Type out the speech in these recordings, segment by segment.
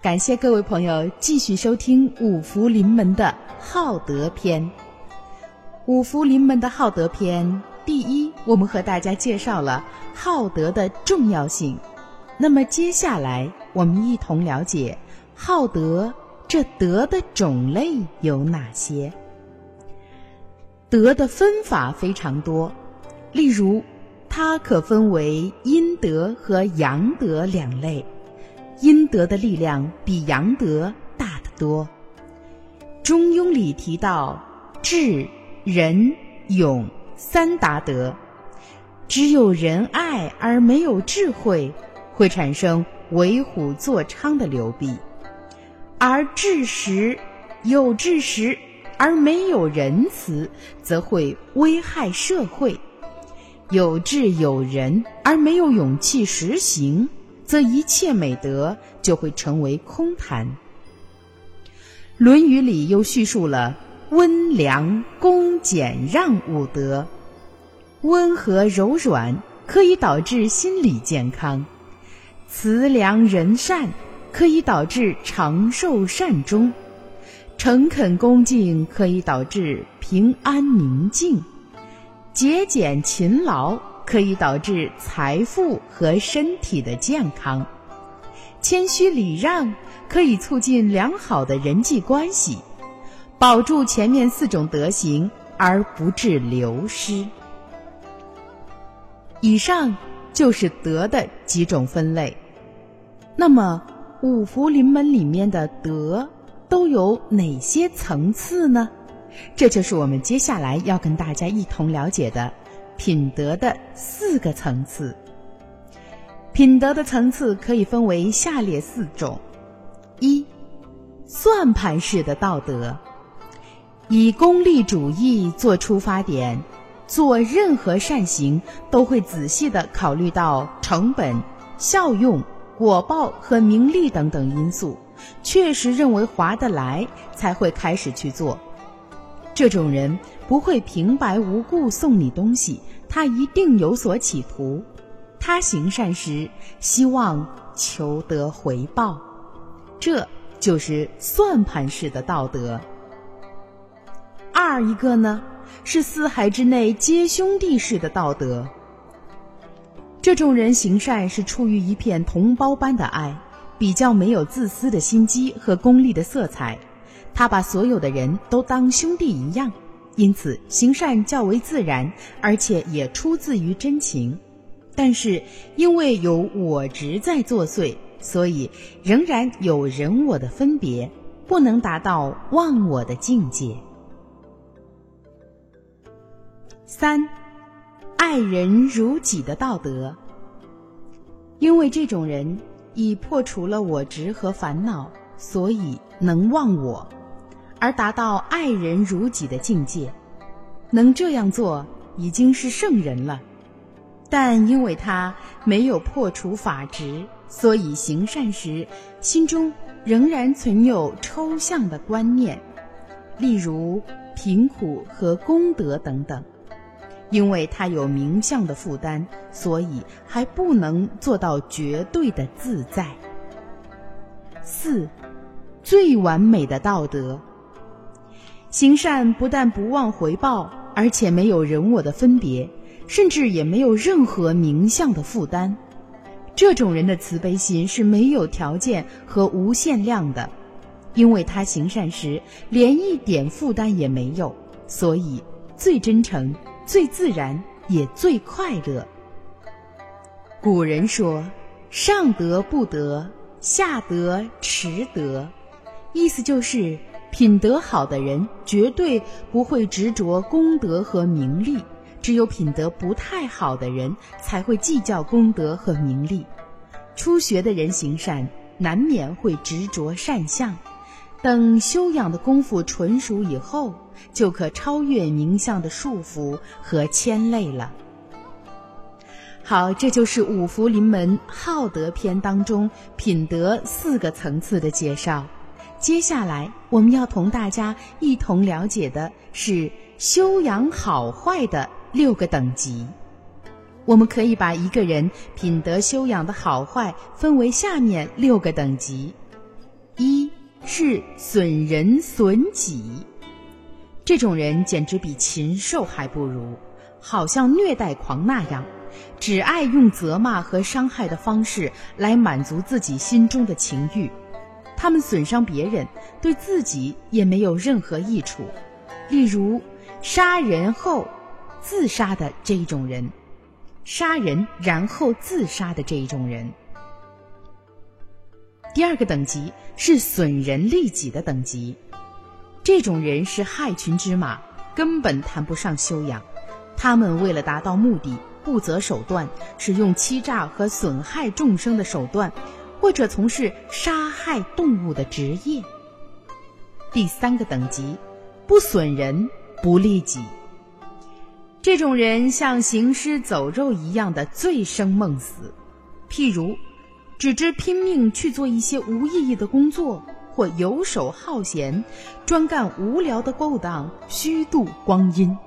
感谢各位朋友继续收听五福临门的好德篇。五福临门的好德篇，第一，我们和大家介绍了好德的重要性。那么接下来我们一同了解好德这德的种类有哪些。德的分法非常多，例如它可分为阴德和阳德两类，阴德的力量比阳德大得多。中庸里提到智、仁、勇三达德，只有仁爱而没有智慧，会产生为虎作伥的流弊；而有智识而没有仁慈，则会危害社会；有智有仁而没有勇气实行，则一切美德就会成为空谈。论语里又叙述了温良恭俭让五德，温和柔软可以导致心理健康，慈良仁善可以导致长寿善终，诚恳恭敬可以导致平安宁静，节俭勤劳可以导致财富和身体的健康，谦虚礼让可以促进良好的人际关系，保住前面4种德行而不致流失。以上就是德的几种分类。那么五福临门里面的德都有哪些层次呢？这就是我们接下来要跟大家一同了解的品德的4个层次。品德的层次可以分为下列4种。1. 算盘式的道德，以功利主义做出发点，做任何善行都会仔细地考虑到成本、效用、果报和名利等等因素，确实认为划得来才会开始去做。这种人不会平白无故送你东西，他一定有所企图，他行善时希望求得回报，这就是算盘式的道德。一个呢，是四海之内皆兄弟式的道德。这种人行善是出于一片同胞般的爱，比较没有自私的心机和功利的色彩，他把所有的人都当兄弟一样，因此行善较为自然，而且也出自于真情。但是因为有我执在作祟，所以仍然有人我的分别，不能达到忘我的境界。3. 爱人如己的道德。因为这种人已破除了我执和烦恼，所以能忘我，而达到爱人如己的境界。能这样做已经是圣人了，但因为他没有破除法执，所以行善时心中仍然存有抽象的观念，例如贫苦和功德等等。因为他有名相的负担，所以还不能做到绝对的自在。4. 最完美的道德。行善不但不忘回报，而且没有人我的分别，甚至也没有任何名相的负担。这种人的慈悲心是没有条件和无限量的，因为他行善时连一点负担也没有，所以最真诚、最自然，也最快乐。古人说，上德不德，下德持德，意思就是品德好的人绝对不会执着功德和名利，只有品德不太好的人才会计较功德和名利。初学的人行善难免会执着善相，等修养的功夫纯熟以后，就可超越名相的束缚和牵累了。好，这就是五福临门好德篇当中品德4个层次的介绍。接下来我们要同大家一同了解的是修养好坏的6个等级。我们可以把一个人品德修养的好坏分为下面6个等级。 一是损人损己，这种人简直比禽兽还不如，好像虐待狂那样，只爱用责骂和伤害的方式来满足自己心中的情欲。他们损伤别人，对自己也没有任何益处。例如杀人后自杀的这一种人，杀人然后自杀的这一种人。第二个等级是损人利己的等级，这种人是害群之马，根本谈不上修养。他们为了达到目的，不择手段，使用欺诈和损害众生的手段，或者从事杀害动物的职业。第三个等级，不损人，不利己。这种人像行尸走肉一样的醉生梦死，譬如只知拼命去做一些无意义的工作，或游手好闲，专干无聊的勾当，虚度光阴。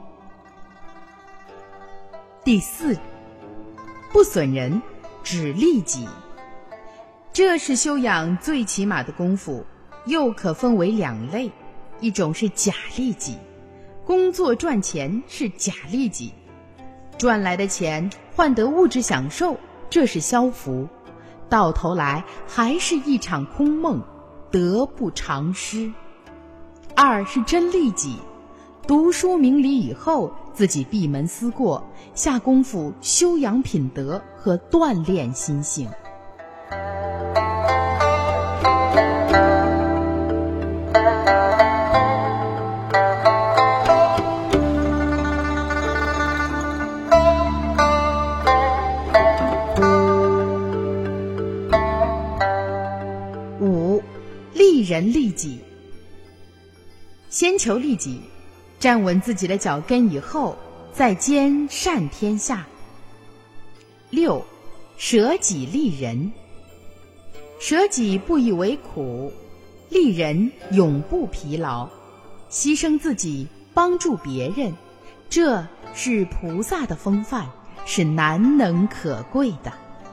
第四，不损人，只利己。这是修养最起码的功夫，又可分为两类，一种是假利己，工作赚钱是假利己，赚来的钱换得物质享受，这是消福，到头来还是一场空梦，得不偿失。二是真利己，读书明理以后，自己闭门思过，下功夫修养品德和锻炼心性。五，利人利己。先求利己，站稳自己的脚跟以后，再兼善天下。六，舍己利人。舍己不以为苦，利人永不疲劳，牺牲自己帮助别人，这是菩萨的风范，是难能可贵的。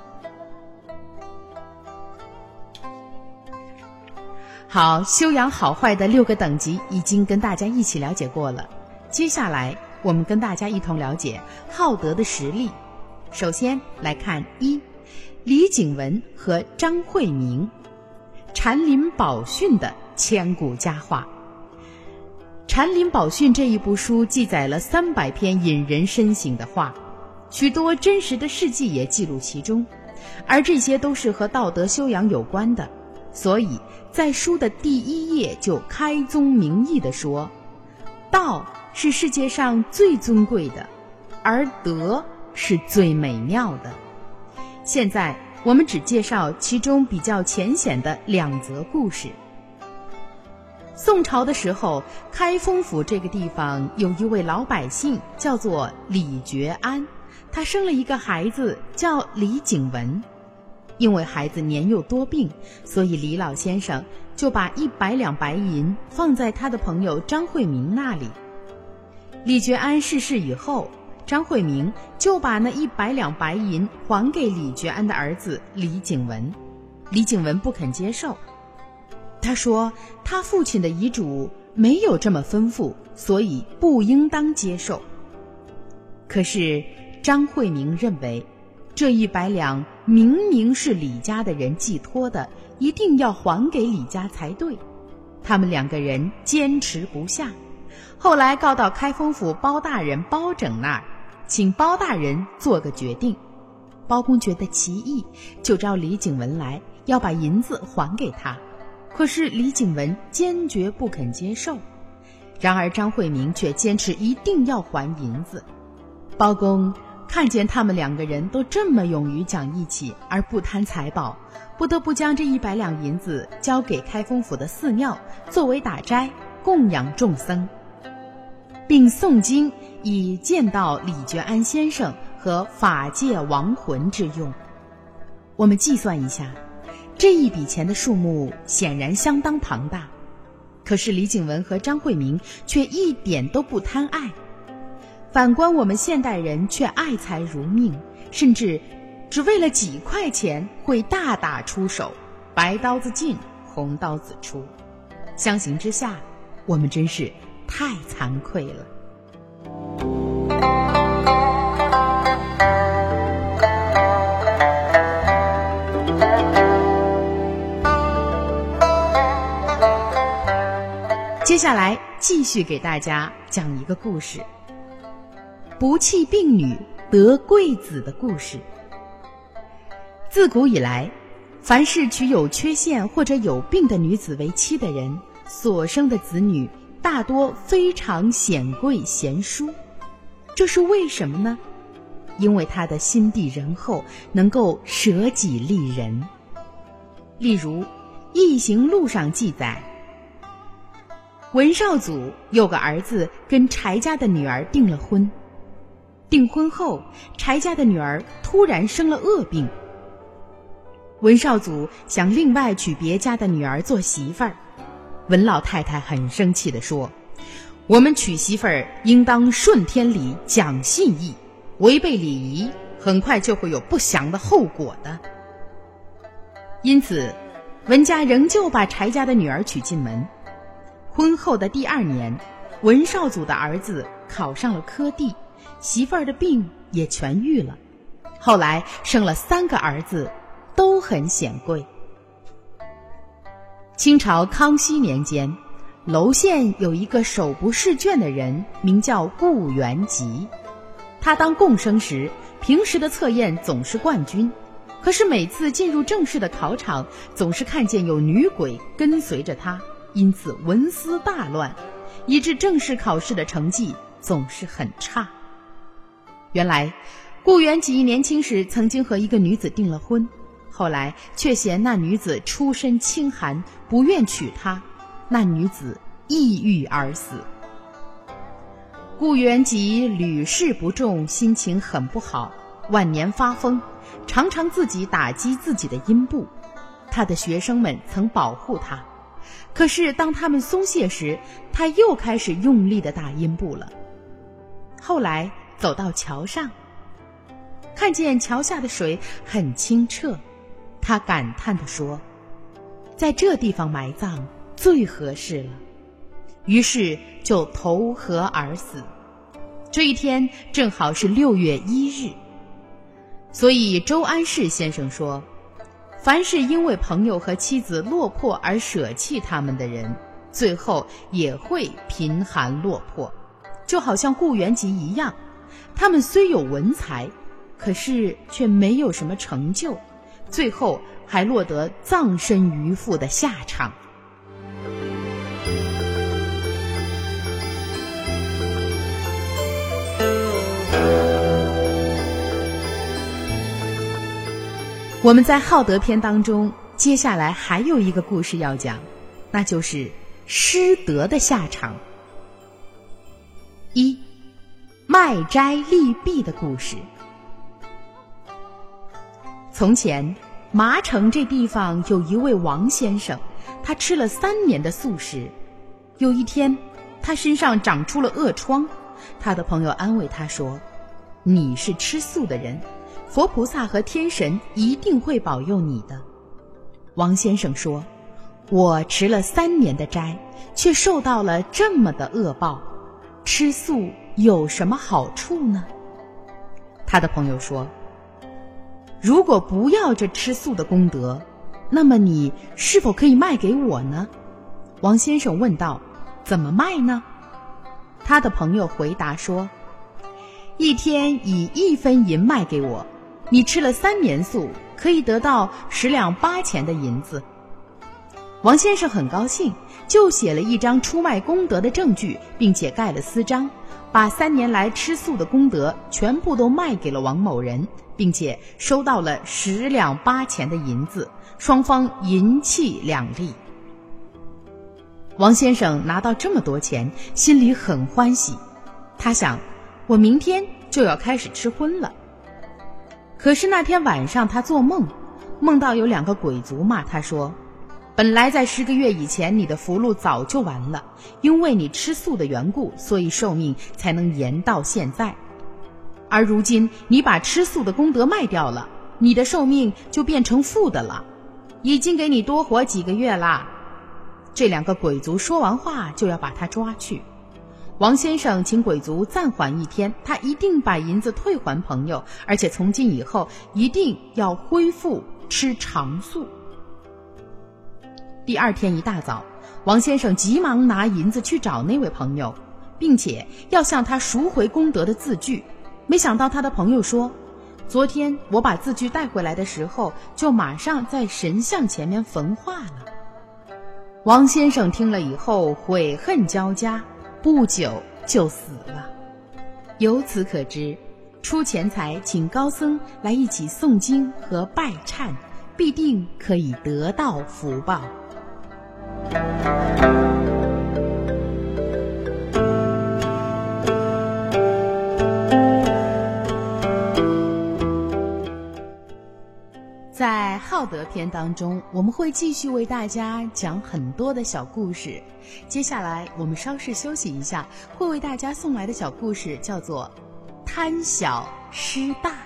好，修养好坏的6个等级已经跟大家一起了解过了。接下来我们跟大家一同了解好德的实例。首先来看一，李景文和张惠明，禅林宝训的千古佳话。禅林宝训这一部书记载了300篇引人深省的话，许多真实的事迹也记录其中，而这些都是和道德修养有关的，所以在书的第1页就开宗明义地说，道是世界上最尊贵的，而德是最美妙的。现在我们只介绍其中比较浅显的2则故事。宋朝的时候，开封府这个地方有一位老百姓叫做李觉安，他生了一个孩子叫李景文。因为孩子年幼多病，所以李老先生就把100两白银放在他的朋友张惠明那里。李觉安逝世以后，张惠明就把那100两白银还给李觉安的儿子李景文。李景文不肯接受，他说他父亲的遗嘱没有这么吩咐，所以不应当接受。可是张惠明认为，这100两明明是李家的人寄托的，一定要还给李家才对。他们2个人坚持不下，后来告到开封府包大人包拯那儿，请包大人做个决定。包公觉得奇异，就召李景文来，要把银子还给他。可是李景文坚决不肯接受，然而张惠明却坚持一定要还银子。包公看见他们2个人都这么勇于讲义气而不贪财宝，不得不将这100两银子交给开封府的寺庙作为打斋，供养众僧，并诵经以见到李觉安先生和法界亡魂之用。我们计算一下，这一笔钱的数目显然相当庞大，可是李景文和张惠明却一点都不贪爱。反观我们现代人却爱财如命，甚至只为了几块钱会大打出手，白刀子进红刀子出。相形之下，我们真是太惭愧了。接下来继续给大家讲一个故事，不弃病女得贵子的故事。自古以来，凡是娶有缺陷或者有病的女子为妻的人，所生的子女大多非常显贵贤淑。这是为什么呢？因为他的心地仁厚，能够舍己利人。例如《异行录》上记载，文少祖有个儿子跟柴家的女儿订了婚，订婚后，柴家的女儿突然生了恶病。文少祖想另外娶别家的女儿做媳妇儿，文老太太很生气地说，我们娶媳妇儿应当顺天理讲信义，违背礼仪很快就会有不祥的后果的。因此文家仍旧把柴家的女儿娶进门。婚后的第2年，文少祖的儿子考上了科第，媳妇儿的病也痊愈了。后来生了3个儿子，都很显贵。清朝康熙年间，娄县有一个手不释卷的人，名叫顾元吉。他当贡生时，平时的测验总是冠军，可是每次进入正式的考场，总是看见有女鬼跟随着他，因此文思大乱，以致正式考试的成绩总是很差。原来顾元吉年轻时曾经和一个女子订了婚，后来却嫌那女子出身清寒，不愿娶她，那女子抑郁而死。顾元吉屡试不中，心情很不好，晚年发疯，常常自己打击自己的阴部。他的学生们曾保护他，可是当他们松懈时，他又开始用力地打阴部了。后来走到桥上，看见桥下的水很清澈，他感叹地说，在这地方埋葬最合适了，于是就投河而死。这一天正好是6月1日，所以周安世先生说，凡是因为朋友和妻子落魄而舍弃他们的人，最后也会贫寒落魄，就好像顾元吉一样，他们虽有文才，可是却没有什么成就，最后还落得葬身鱼腹的下场。我们在好德篇当中，接下来还有一个故事要讲，那就是失德的下场。1. 卖斋利弊的故事。从前麻城这地方有一位王先生，他吃了3年的素食。有一天他身上长出了恶疮，他的朋友安慰他说，你是吃素的人，佛菩萨和天神一定会保佑你的。王先生说，我持了3年的斋，却受到了这么的恶报，吃素有什么好处呢？他的朋友说，如果不要这吃素的功德，那么你是否可以卖给我呢？王先生问道，怎么卖呢？他的朋友回答说，一天以1分银卖给我，你吃了3年素，可以得到10两8钱的银子。王先生很高兴，就写了一张出卖功德的证据，并且盖了私章，把3年来吃素的功德全部都卖给了王某人，并且收到了10两8钱的银子，双方银契两利。王先生拿到这么多钱，心里很欢喜，他想，我明天就要开始吃荤了。可是那天晚上他做梦，梦到有2个鬼卒骂他说，本来在10个月以前你的福禄早就完了，因为你吃素的缘故，所以寿命才能延到现在。而如今你把吃素的功德卖掉了，你的寿命就变成负的了。 已经给你多活几个月啦。这两个鬼卒说完话就要把他抓去。王先生请鬼卒暂缓1天，他一定把银子退还朋友，而且从今以后一定要恢复吃长素。第2天一大早，王先生急忙拿银子去找那位朋友，并且要向他赎回功德的字据。没想到他的朋友说，昨天我把字据带回来的时候，就马上在神像前面焚化了。王先生听了以后悔恨交加，不久就死了。由此可知，出钱财请高僧来一起诵经和拜忏，必定可以得到福报。在浩德篇当中，我们会继续为大家讲很多的小故事。接下来我们稍事休息一下，会为大家送来的小故事叫做贪小失大。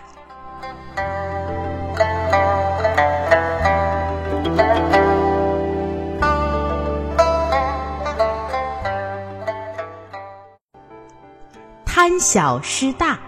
贪小失大。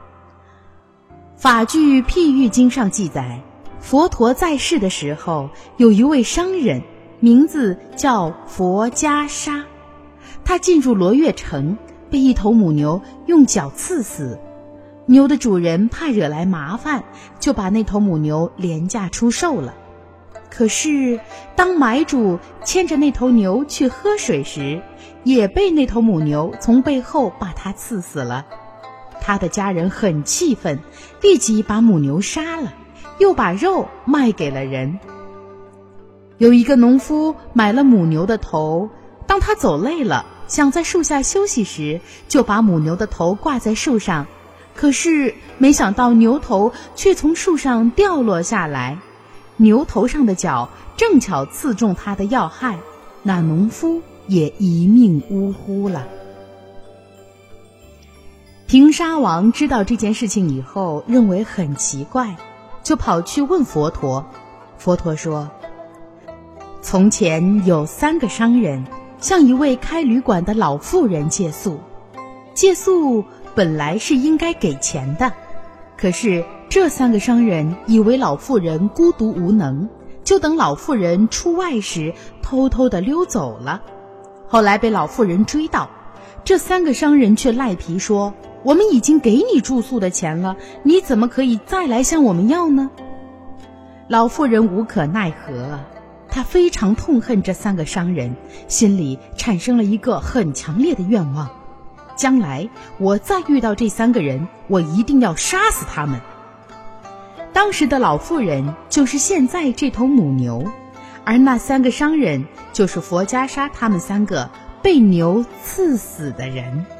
法句譬喻经上记载，佛陀在世的时候，有一位商人，名字叫佛袈裟。他进入罗越城，被一头母牛用脚刺死。牛的主人怕惹来麻烦，就把那头母牛廉价出售了。可是当买主牵着那头牛去喝水时，也被那头母牛从背后把它刺死了。他的家人很气愤，立即把母牛杀了，又把肉卖给了人。有一个农夫买了母牛的头，当他走累了，想在树下休息时，就把母牛的头挂在树上，可是没想到牛头却从树上掉落下来，牛头上的角正巧刺中他的要害，那农夫也一命呜呼了。平沙王知道这件事情以后，认为很奇怪，就跑去问佛陀。佛陀说，从前有3个商人向一位开旅馆的老妇人借宿。借宿本来是应该给钱的，可是这3个商人以为老妇人孤独无能，就等老妇人出外时偷偷地溜走了。后来被老妇人追到，这3个商人却赖皮说，我们已经给你住宿的钱了，你怎么可以再来向我们要呢？老妇人无可奈何，她非常痛恨这3个商人，心里产生了一个很强烈的愿望，将来我再遇到这3个人，我一定要杀死他们。当时的老妇人就是现在这头母牛，而那3个商人就是佛袈裟他们3个被牛刺死的人。